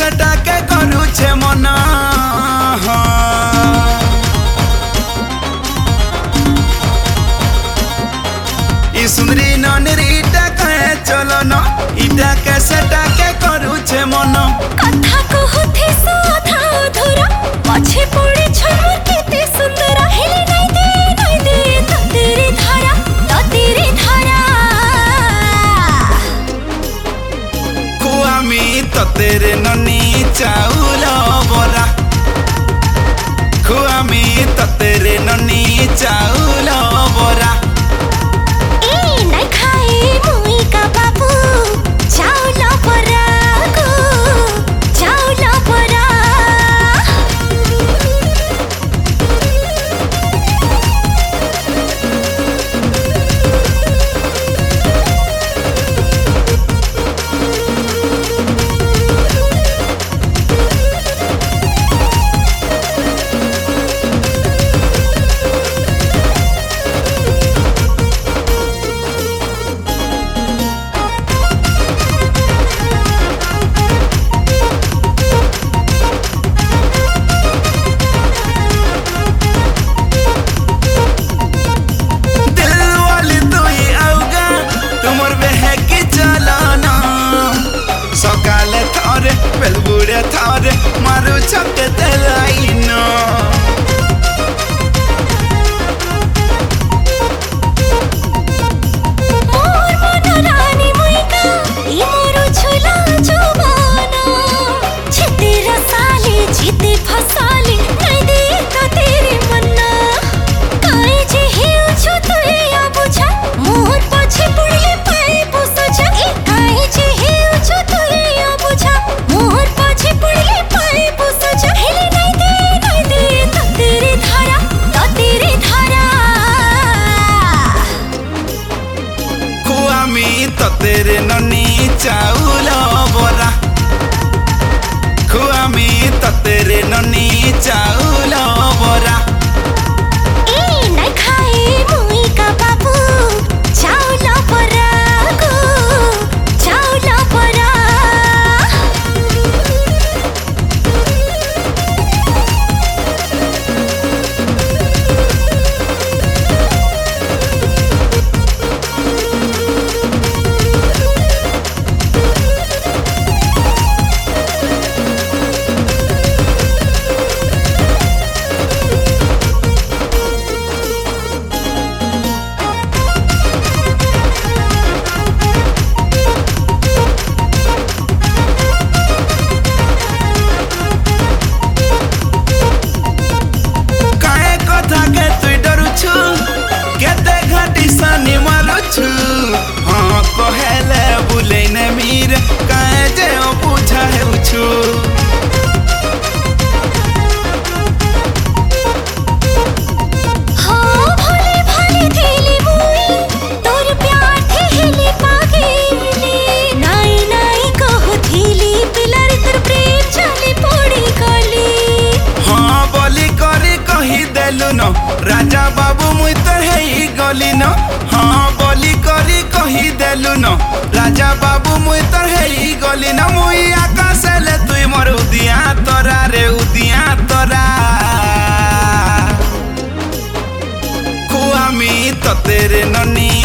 सेटा के करूछे मना ई सुंदरी ननरीटा कहे चलो न इटा के सेटा के करूछे मना कथा कहथे साधा अधूरा पछे पड़े छमर केते सुंदर हेले नहीं दे तो तेरे धारा खुआमी तो तेरे ननी चाउल बरा खुआमी तो तेरे ननी चाउल बरा ए नहीं खाए मुई का बाबू चाउल बरा को चाउल बरा सकाले थारे बेलबुड़े थारे मारू छके तेलाइनो मोर मनरानी मुइका ई मोर झुला जुबाना छिते रसाले छिते फसाले नहीं दे तो तेरे मन्ना काहे जे हेउ छु तुई आ बुझा मोर पछे पड़ले पाए बुसजा ए काहे जे हेउ छु तुई आ बुझा मोर पछे पड़ले पाए बुसजा हेले नहीं दे तो तेरे धारा खुआमी तो तेरे ननी चाउल बरा खुआमी तो तेरे ननी चाउल बरा ए नहीं खाए मुई का बाबू चाउल बरा को चाउल बरा सनी मारुछु हाँ कहेले बुले ने मीर कहे जे बुझा हेउछु हाँ भले भले थेले मुई तोर प्यार थे हेले पागेले नाई कहो थेली पिलर तर प्रेम चले पड़ी गली हाँ बोली करी कही देलु न राजा बाबू मुई तो हेई गली न हाँ बोली करी कही देलु न राजा बाबू मुई तो हेई गली न मुई आकाश ले तुई मोर उदिया तोरा रे उदिया तोरा खुआमी तो तेरे ननी